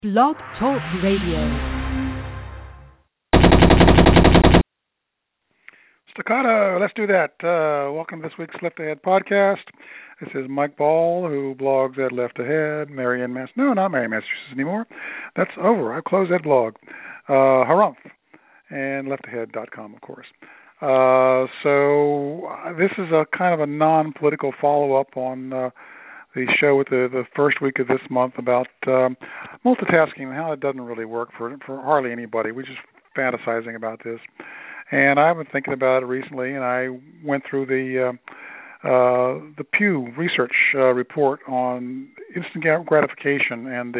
Blog Talk Radio. Staccato, let's do that. Welcome to this week's Left Ahead podcast. This is Mike Ball, who blogs at Left Ahead, Marion, No, not Marion, Massachusetts anymore. That's over. I closed that blog. Harumph, and leftahead.com, of course. So this is a kind of a non-political follow-up on the show with the first week of this month about multitasking and how it doesn't really work for hardly anybody. We're just fantasizing about this. And I've been thinking about it recently, and I went through the Pew Research report on instant gratification, and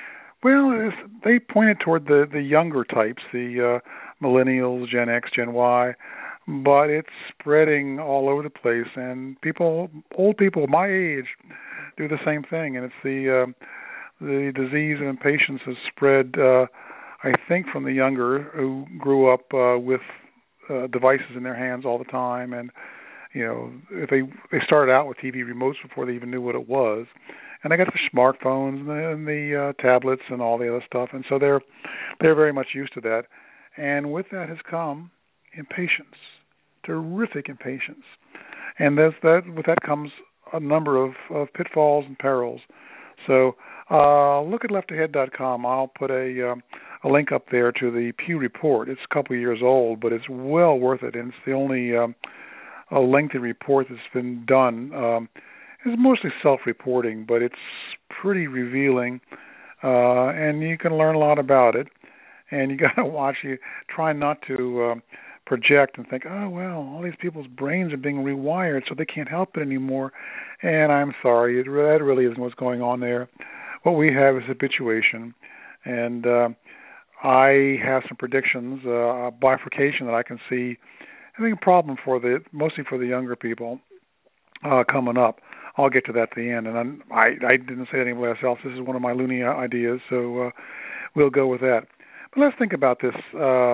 they pointed toward the younger types, the millennials, Gen X, Gen Y, but it's spreading all over the place, and old people my age do the same thing, and it's the disease of impatience has spread, I think, from the younger who grew up with devices in their hands all the time, and if they started out with TV remotes before they even knew what it was, and they got the smartphones and the tablets and all the other stuff, and so they're very much used to that, and with that has come impatience, terrific impatience, and with that comes a number of pitfalls and perils. So look at leftahead.com. I'll put a link up there to the Pew report. It's a couple of years old, but it's well worth it, and it's the only a lengthy report that's been done. It's mostly self-reporting, but it's pretty revealing, and you can learn a lot about it. And you got to watch. You try not to project and think, oh well, all these people's brains are being rewired, so they can't help it anymore. And I'm sorry, that really isn't what's going on there. What we have is habituation, and I have some predictions, a bifurcation that I can see. I think a problem mostly for the younger people coming up. I'll get to that at the end, and I didn't say anything else. This is one of my loony ideas, so we'll go with that. But let's think about this: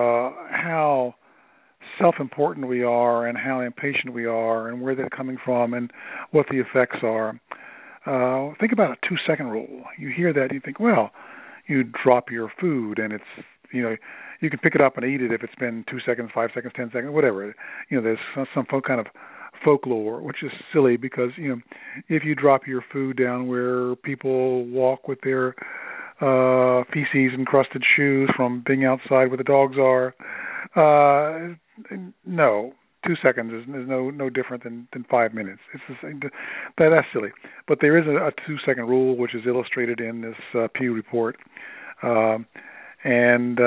how self-important we are, and how impatient we are, and where they're coming from, and what the effects are. Think about a 2-second rule. You hear that, and you think, well, you drop your food, and it's, you can pick it up and eat it if it's been 2 seconds, 5 seconds, 10 seconds, whatever. There's some kind of folklore, which is silly because, if you drop your food down where people walk with their feces-encrusted shoes from being outside where the dogs are, no, 2 seconds is no different than 5 minutes. It's the same. That's silly. But there is a 2-second rule which is illustrated in this Pew report, and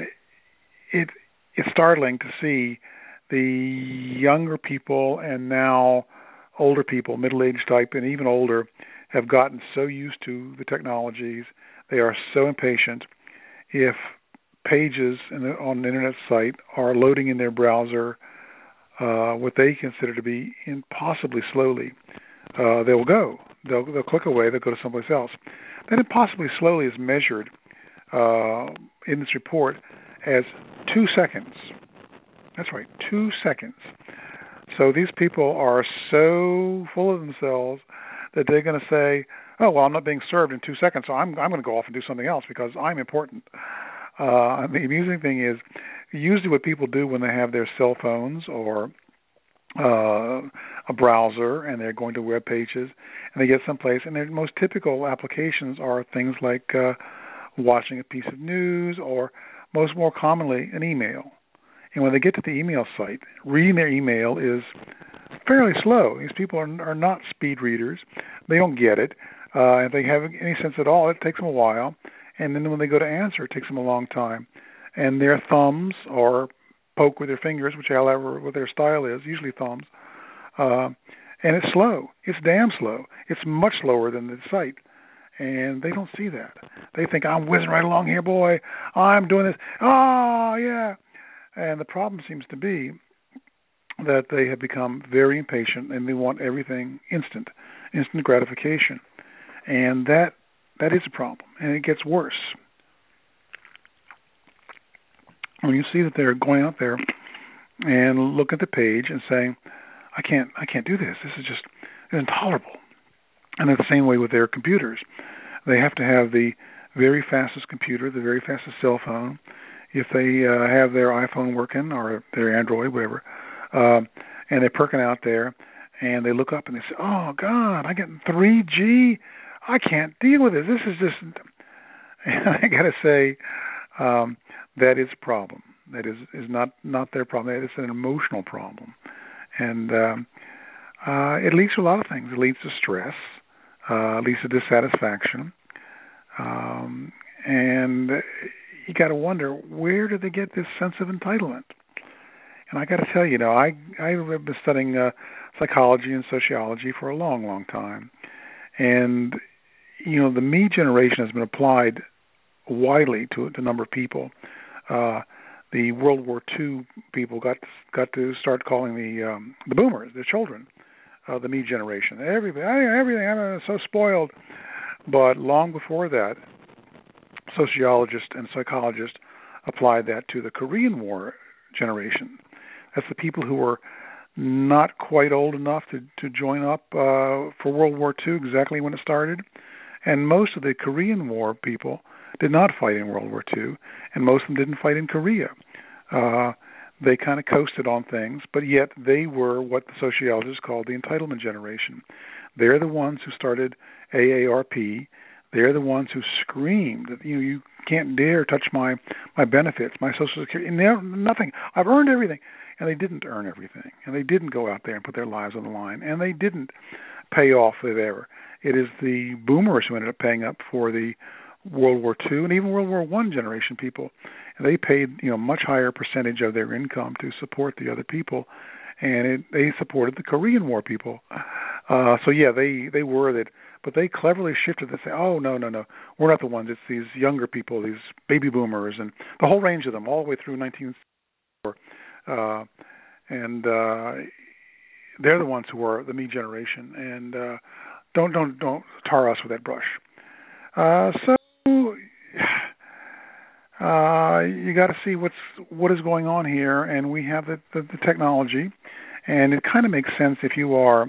it's startling to see the younger people and now older people, middle-aged type and even older, have gotten so used to the technologies. They are so impatient. If pages on an internet site are loading in their browser what they consider to be impossibly slowly, they'll go. They'll click away. They'll go to someplace else. That impossibly slowly is measured in this report as 2 seconds. That's right, 2 seconds. So these people are so full of themselves that they're going to say, oh, well, I'm not being served in 2 seconds, so I'm going to go off and do something else because I'm important. The amusing thing is, usually what people do when they have their cell phones or a browser and they're going to web pages and they get someplace, and their most typical applications are things like watching a piece of news or more commonly an email. And when they get to the email site, reading their email is fairly slow. These people are not speed readers. They don't get it. If they have any sense at all, it takes them a while. And then when they go to answer, it takes them a long time. And their thumbs or poke with their fingers, whichever what their style is, usually thumbs. And it's slow. It's damn slow. It's much slower than the site. And they don't see that. They think, I'm whizzing right along here, boy. I'm doing this. Oh, yeah. And the problem seems to be that they have become very impatient and they want everything instant gratification. And that is a problem, and it gets worse. When you see that they're going out there and look at the page and saying, I can't do this. This is just intolerable. And it's the same way with their computers. They have to have the very fastest computer, the very fastest cell phone, if they have their iPhone working or their Android, whatever, and they're perking out there, and they look up and they say, "Oh God, I'm getting 3G. I can't deal with this. This is just." And I got to say, that is a problem. That is not their problem. That is an emotional problem, and it leads to a lot of things. It leads to stress, leads to dissatisfaction, and you got to wonder, where do they get this sense of entitlement? And I got to tell you, I've been studying psychology and sociology for a long, long time, and the me generation has been applied widely to a number of people. The World War II people got to start calling the boomers, the children, the me generation. Everything, I'm so spoiled. But long before that, sociologists and psychologists applied that to the Korean War generation. That's the people who were not quite old enough to join up for World War II exactly when it started. And most of the Korean War people did not fight in World War II, and most of them didn't fight in Korea. They kind of coasted on things, but yet they were what the sociologists called the entitlement generation. They're the ones who started AARP. They're the ones who screamed that you can't dare touch my benefits, my Social Security, nothing. I've earned everything. And they didn't earn everything. And they didn't go out there and put their lives on the line. And they didn't pay off whatever. It is the boomers who ended up paying up for the World War II and even World War I generation people. And they paid much higher percentage of their income to support the other people. And they supported the Korean War people. So yeah, they were that. But they cleverly shifted to say, oh, no, we're not the ones. It's these younger people, these baby boomers, and the whole range of them, all the way through 1964. And they're the ones who are the me generation. And don't tar us with that brush. So you got to see what is going on here, and we have the technology, and it kind of makes sense if you are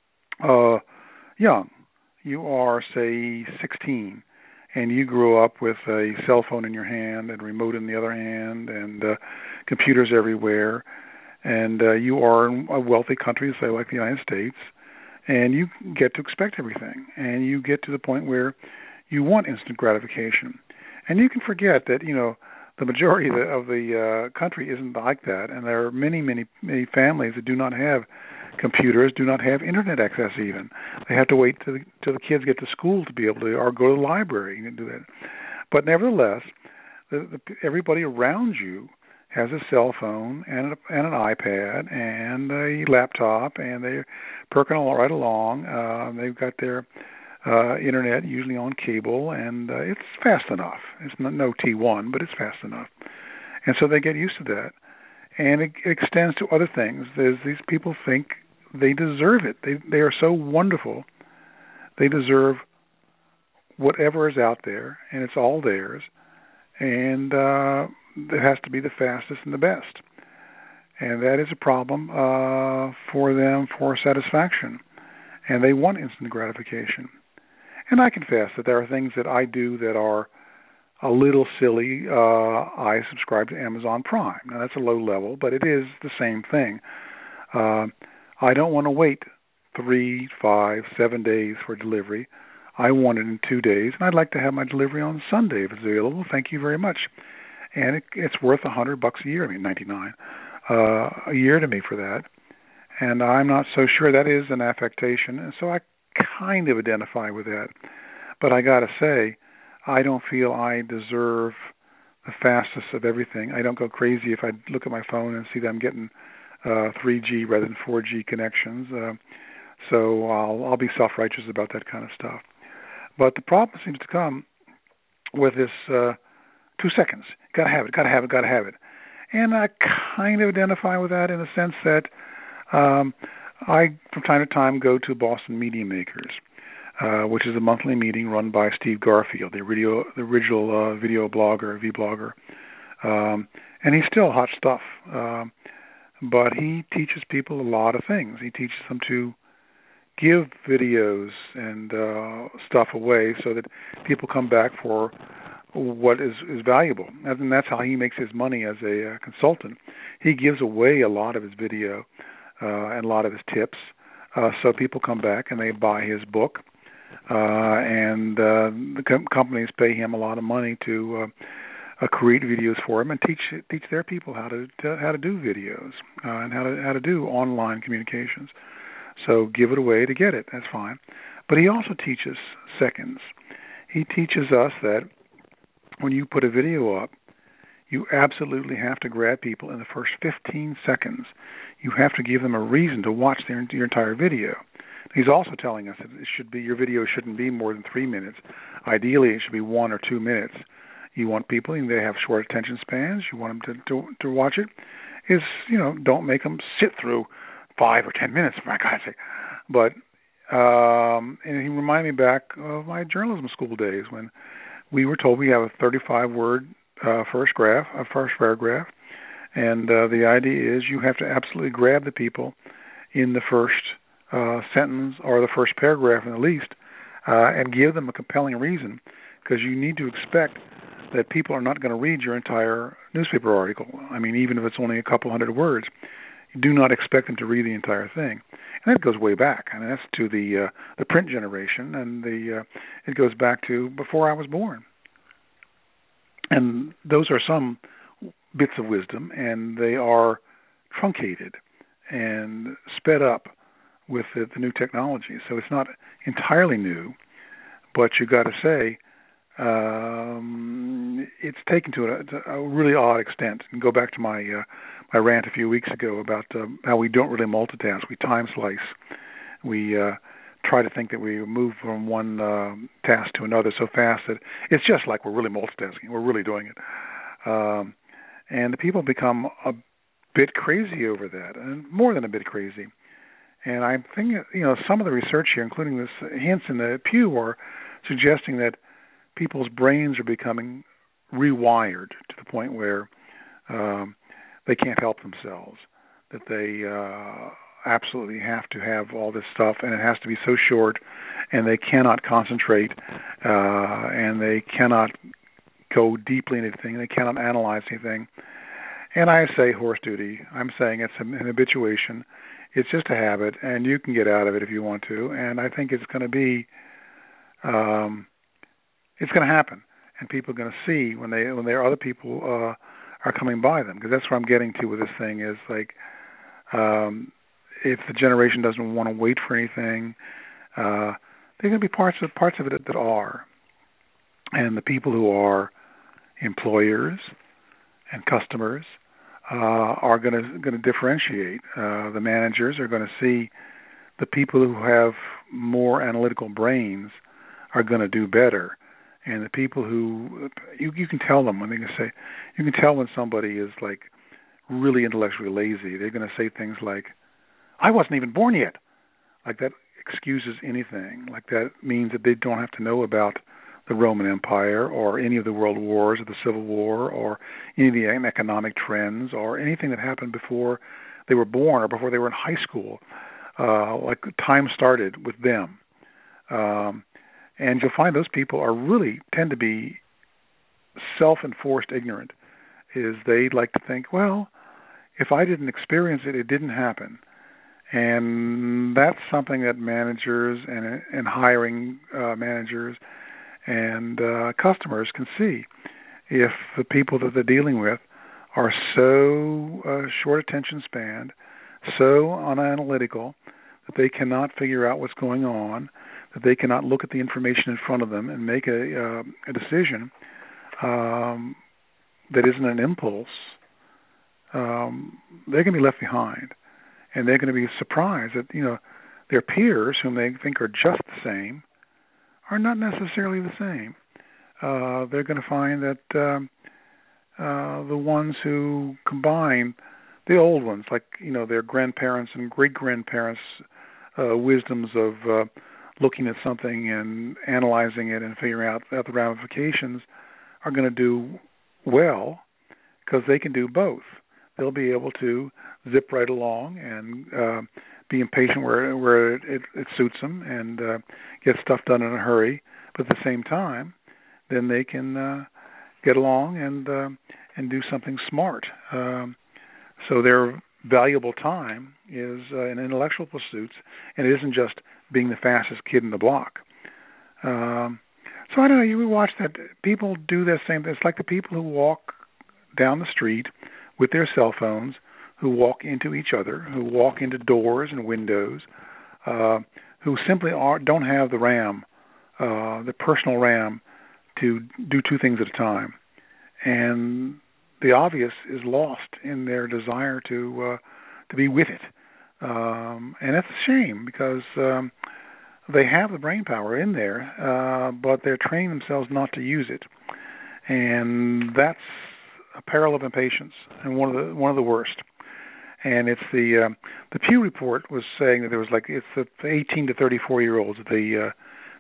young. You are, say, 16, and you grew up with a cell phone in your hand and a remote in the other hand and computers everywhere, and you are in a wealthy country, say like the United States, and you get to expect everything, and you get to the point where you want instant gratification. And you can forget that, the majority of the country isn't like that, and there are many, many, many families that do not have computers, do not have internet access even. They have to wait till the kids get to school to be able to, or go to the library and do that. But nevertheless, everybody around you has a cell phone and an iPad and a laptop, and they're perking right along. They've got their internet, usually on cable, and it's fast enough. It's no T1, but it's fast enough. And so they get used to that. And it extends to other things. These people think they deserve it. They are so wonderful. They deserve whatever is out there, and it's all theirs. And it has to be the fastest and the best. And that is a problem for them for satisfaction. And they want instant gratification. And I confess that there are things that I do that are a little silly. I subscribe to Amazon Prime. Now, that's a low level, but it is the same thing. I don't want to wait 3, 5, 7 days for delivery. I want it in 2 days, and I'd like to have my delivery on Sunday if it's available. Thank you very much. And it's worth $100 a year. $99 a year to me for that. And I'm not so sure that is an affectation, and so I kind of identify with that. But I got to say, I don't feel I deserve the fastest of everything. I don't go crazy if I look at my phone and see that I'm getting 3G rather than 4G connections. So I'll be self-righteous about that kind of stuff. But the problem seems to come with this 2 seconds. Got to have it, got to have it, got to have it. And I kind of identify with that in the sense that I, from time to time, go to Boston Media Makers, which is a monthly meeting run by Steve Garfield, the original video blogger, vblogger. And he's still hot stuff. But he teaches people a lot of things. He teaches them to give videos and stuff away so that people come back for what is valuable. And that's how he makes his money as a consultant. He gives away a lot of his video and a lot of his tips, so people come back and they buy his book, and the companies pay him a lot of money to create videos for him and teach their people how to do videos and how to do online communications. So give it away to get it. That's fine. But he also teaches seconds. He teaches us that when you put a video up, you absolutely have to grab people in the first 15 seconds. You have to give them a reason to watch your entire video. He's also telling us that your video shouldn't be more than 3 minutes. Ideally, it should be 1 or 2 minutes. You want people, and they have short attention spans. You want them to watch it. Don't make them sit through 5 or 10 minutes, for my God's sake. But and he reminded me back of my journalism school days when we were told we have a 35-word first paragraph, and the idea is you have to absolutely grab the people in the first sentence or the first paragraph in the least, and give them a compelling reason, because you need to expect that people are not going to read your entire newspaper article. I mean, even if it's only a couple hundred words, you do not expect them to read the entire thing. And that goes way back. I mean, that's to the print generation, and it goes back to before I was born. And those are some bits of wisdom, and they are truncated and sped up with the new technology. So it's not entirely new, but you got to say it's taken to a really odd extent. And go back to my rant a few weeks ago about how we don't really multitask. We time slice. We try to think that we move from one task to another so fast that it's just like we're really multitasking. We're really doing it. And the people become a bit crazy over that, and more than a bit crazy. And I think, some of the research here, including this hints in the Pew, are suggesting that people's brains are becoming rewired to the point where they can't help themselves, that they absolutely have to have all this stuff, and it has to be so short, and they cannot concentrate, and they cannot go deeply into anything, they cannot analyze anything. And I say horse duty. I'm saying it's an habituation. It's just a habit, and you can get out of it if you want to. And I think it's going to be, it's going to happen, and people are going to see when there are other people are coming by them. Because that's what I'm getting to with this thing is like, if the generation doesn't want to wait for anything, there are going to be parts of it that are, and the people who are employers and customers are going to differentiate. The managers are going to see the people who have more analytical brains are going to do better, and the people who you can tell them when they can say, you can tell when somebody is like really intellectually lazy. They're going to say things like, "I wasn't even born yet." Like that excuses anything. Like that means that they don't have to know about the Roman Empire or any of the world wars or the Civil War or any of the economic trends or anything that happened before they were born or before they were in high school. Like time started with them. And you'll find those people tend to be self-enforced ignorant. Is they like to think, well, if I didn't experience it, it didn't happen. And that's something that managers and hiring managers and customers can see. If the people that they're dealing with are so short attention span, so unanalytical, that they cannot figure out what's going on, that they cannot look at the information in front of them and make a decision that isn't an impulse, they're going to be left behind. And they're going to be surprised that, their peers, whom they think are just the same, are not necessarily the same. They're going to find that the ones who combine, the old ones, like, their grandparents and great-grandparents' wisdoms of looking at something and analyzing it and figuring out the ramifications, are going to do well because they can do both. They'll be able to zip right along and be impatient where it suits them and get stuff done in a hurry. But at the same time, then they can get along and do something smart. So their valuable time is in intellectual pursuits, and it isn't just being the fastest kid in the block. So I don't know, you watch that, people do that same thing. It's like the people who walk down the street with their cell phones, who walk into each other, who walk into doors and windows, who simply don't have the RAM, the personal RAM, to do two things at a time. And the obvious is lost in their desire to be with it. And that's a shame, because they have the brain power in there, but they're training themselves not to use it. And that's a peril of impatience, and one of the worst. And it's the Pew report was saying that there was it's the 18 to 34-year-olds that they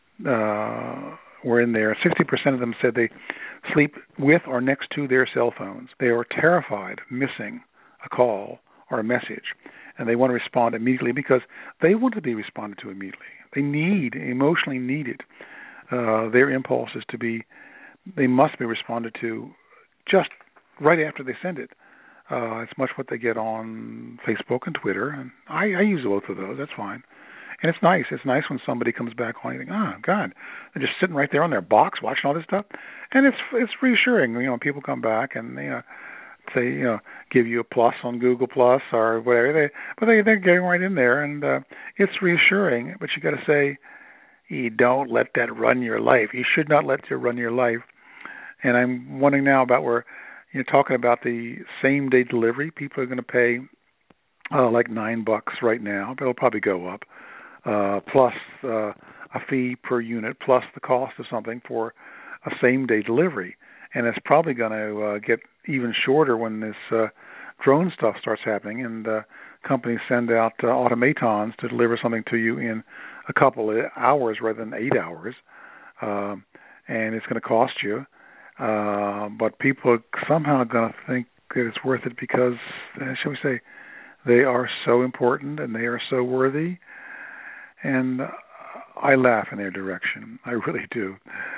were in there. 60% of them said they sleep with or next to their cell phones. They are terrified of missing a call or a message, and they want to respond immediately because they want to be responded to immediately. They emotionally need it. Their impulse is they must be responded to just right after they send it. It's much what they get on Facebook and Twitter, and I use both of those. That's fine. And it's nice. It's nice when somebody comes back on and you think, oh, God, they're just sitting right there on their box watching all this stuff. And it's reassuring, when people come back and, say, give you a plus on Google Plus or whatever. They're getting right in there, and it's reassuring. But you got to say, you don't let that run your life. You should not let it run your life. And I'm wondering now about where, talking about the same-day delivery. People are going to pay like $9 right now, but it'll probably go up. Plus a fee per unit, plus the cost of something for a same-day delivery. And it's probably going to get even shorter when this drone stuff starts happening, and companies send out automatons to deliver something to you in a couple of hours rather than 8 hours. And it's going to cost you. But people are somehow going to think that it's worth it because, shall we say, they are so important and they are so worthy. And I laugh in their direction. I really do.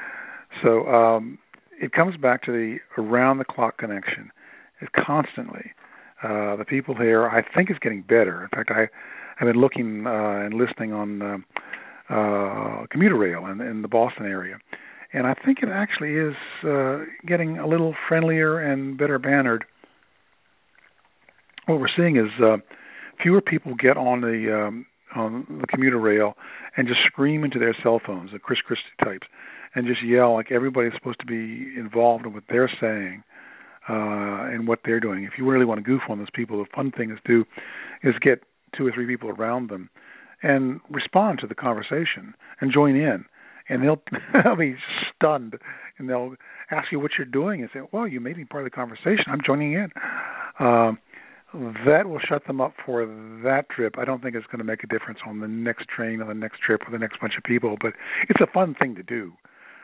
So it comes back to the around-the-clock connection. It's constantly. The people here, I think it's getting better. In fact, I've been looking and listening on commuter rail in the Boston area. And I think it actually is getting a little friendlier and better mannered. What we're seeing is fewer people get on the commuter rail and just scream into their cell phones, the Chris Christie types, and just yell like everybody's supposed to be involved in what they're saying and what they're doing. If you really want to goof on those people, the fun thing is get 2 or 3 people around them and respond to the conversation and join in. And they'll be stunned, and they'll ask you what you're doing and say, well, you made me part of the conversation. I'm joining in. That will shut them up for that trip. I don't think it's going to make a difference on the next train or the next trip with the next bunch of people, but it's a fun thing to do.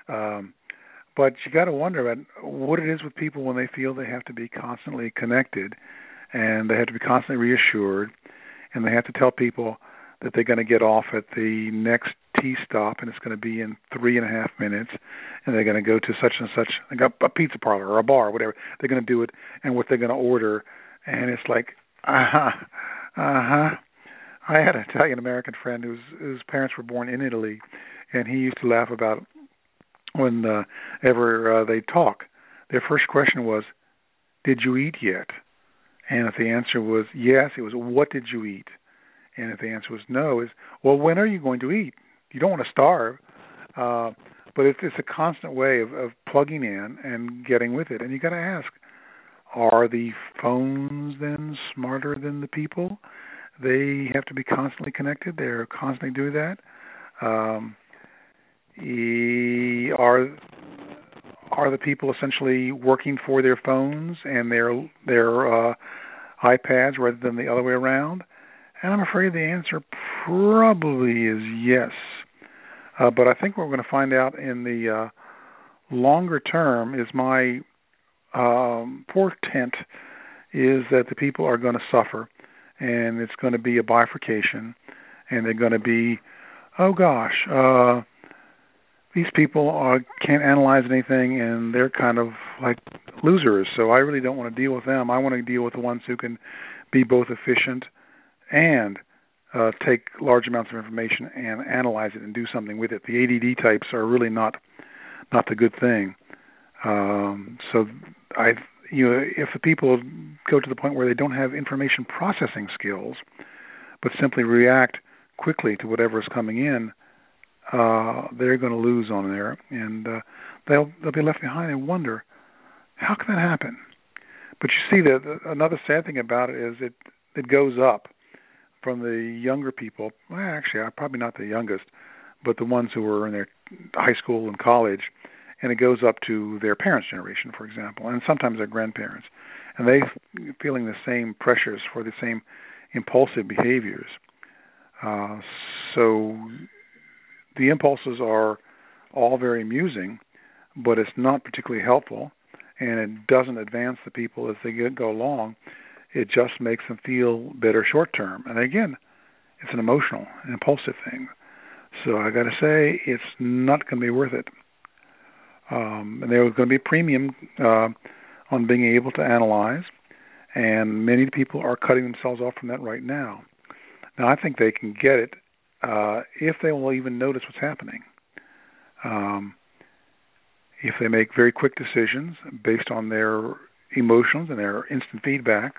But you got to wonder about what it is with people when they feel they have to be constantly connected and they have to be constantly reassured, and they have to tell people that they're going to get off at the next T stop and it's going to be in 3.5 minutes, and they're going to go to such and such, like a pizza parlor or a bar or whatever. They're going to do it and what they're going to order, and it's like, I had an Italian-American friend whose parents were born in Italy, and he used to laugh about whenever they talk, their first question was, did you eat yet? And if the answer was yes, it was, what did you eat? And if the answer was no, is, well, when are you going to eat? You don't want to starve. But it's a constant way of plugging in and getting with it. And you got to ask, are the phones then smarter than the people? They have to be constantly connected. They're constantly doing that. Are the people essentially working for their phones and their iPads rather than the other way around? And I'm afraid the answer probably is yes. But I think what we're going to find out in the longer term is my portent is that the people are going to suffer, and it's going to be a bifurcation, and they're going to be, oh gosh, these people can't analyze anything, and they're kind of like losers, so I really don't want to deal with them. I want to deal with the ones who can be both efficient and take large amounts of information and analyze it and do something with it. The ADD types are really not the good thing. So if the people go to the point where they don't have information processing skills, but simply react quickly to whatever is coming in, they're going to lose on there, and they'll be left behind and wonder, how can that happen? But you see, another sad thing about it is it goes up from the younger people. Well, actually, I'm probably not the youngest, but the ones who were in their high school and college, and it goes up to their parents' generation, for example, and sometimes their grandparents, and they feeling the same pressures for the same impulsive behaviors. So the impulses are all very amusing, but it's not particularly helpful, and it doesn't advance the people as they go along. It just makes them feel better short term. And again, it's an emotional, an impulsive thing. So I got to say, it's not going to be worth it. And there's going to be a premium on being able to analyze, and many people are cutting themselves off from that right now. Now, I think they can get it if they will even notice what's happening. If they make very quick decisions based on their emotions and their instant feedback,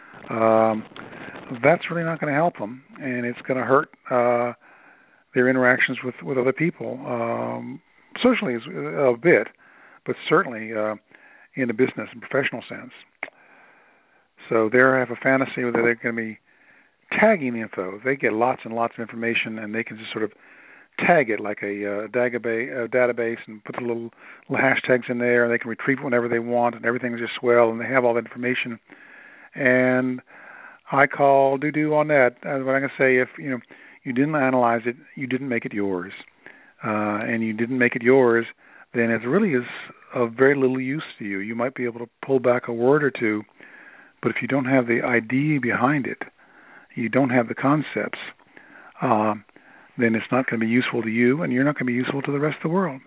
that's really not going to help them, and it's going to hurt their interactions with other people, socially a bit, but certainly in a business and professional sense. So they have a fantasy that they're going to be tagging the info. They get lots and lots of information, and they can just sort of tag it like a database and put the little hashtags in there, and they can retrieve it whenever they want, and everything's just swell, and they have all that information. And I call doo-doo on that. What I'm going to say, if you didn't analyze it, you didn't make it yours, and you didn't make it yours, then it really is of very little use to you. You might be able to pull back a word or two, but if you don't have the idea behind it, you don't have the concepts, then it's not going to be useful to you, and you're not going to be useful to the rest of the world.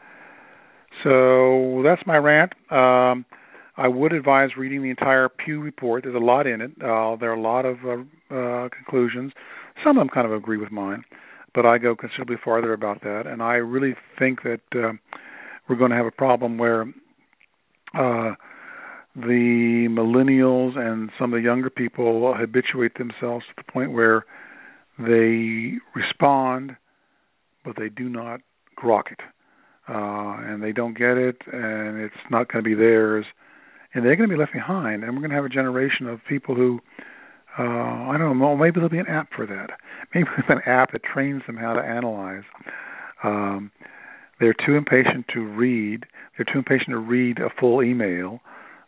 So that's my rant. I would advise reading the entire Pew report. There's a lot in it. There are a lot of conclusions. Some of them kind of agree with mine, but I go considerably farther about that, and I really think that we're going to have a problem where the millennials and some of the younger people habituate themselves to the point where they respond, but they do not grok it, and they don't get it, and it's not going to be theirs, and they're going to be left behind, and we're going to have a generation of people who, I don't know, maybe there'll be an app for that. Maybe an app that trains them how to analyze. They're too impatient to read. They're too impatient to read a full email.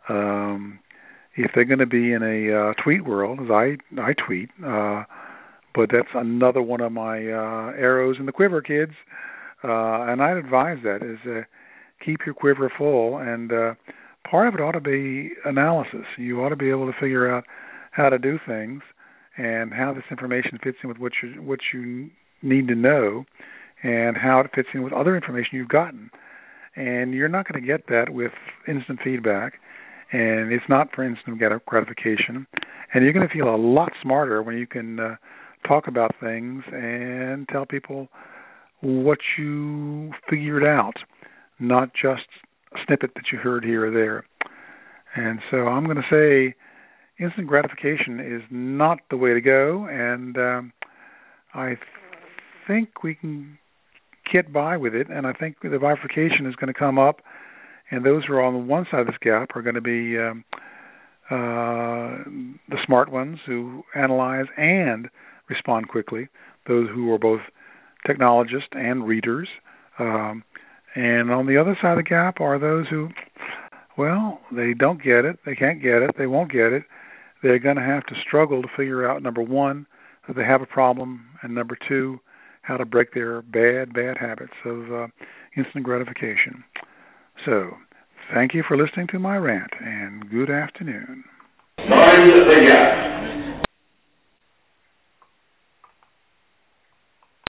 If they're going to be in a tweet world, as I tweet, but that's another one of my arrows in the quiver, kids. And I'd advise that is keep your quiver full, and part of it ought to be analysis. You ought to be able to figure out how to do things and how this information fits in with what you need to know, and how it fits in with other information you've gotten. And you're not going to get that with instant feedback, and it's not for instant gratification. And you're going to feel a lot smarter when you can talk about things and tell people what you figured out, not just a snippet that you heard here or there. And so I'm going to say instant gratification is not the way to go, and I think we can get by with it, and I think the bifurcation is going to come up, and those who are on one side of this gap are going to be the smart ones who analyze and respond quickly, those who are both technologists and readers. And on the other side of the gap are those who, well, they don't get it, they can't get it, they won't get it. They're going to have to struggle to figure out, number one, that they have a problem, and number two, how to break their bad habits of instant gratification. So, thank you for listening to my rant, and good afternoon. Mind the gap.